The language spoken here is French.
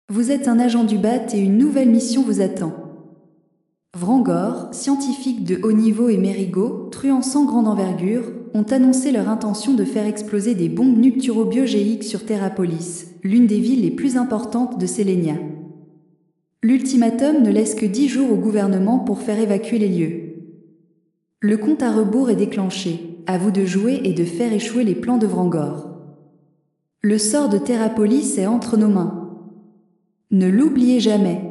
Vous êtes un agent du BAT et une nouvelle mission vous attend. Vrangor, scientifiques de haut niveau et Merigo, truands sans grande envergure, ont annoncé leur intention de faire exploser des bombes nucturobiogéiques sur Terrapolis, l'une des villes les plus importantes de Sélénia. L'ultimatum ne laisse que 10 jours au gouvernement pour faire évacuer les lieux. Le compte à rebours est déclenché, à vous de jouer et de faire échouer les plans de Vrangor. Le sort de Terrapolis est entre nos mains. Ne l'oubliez jamais.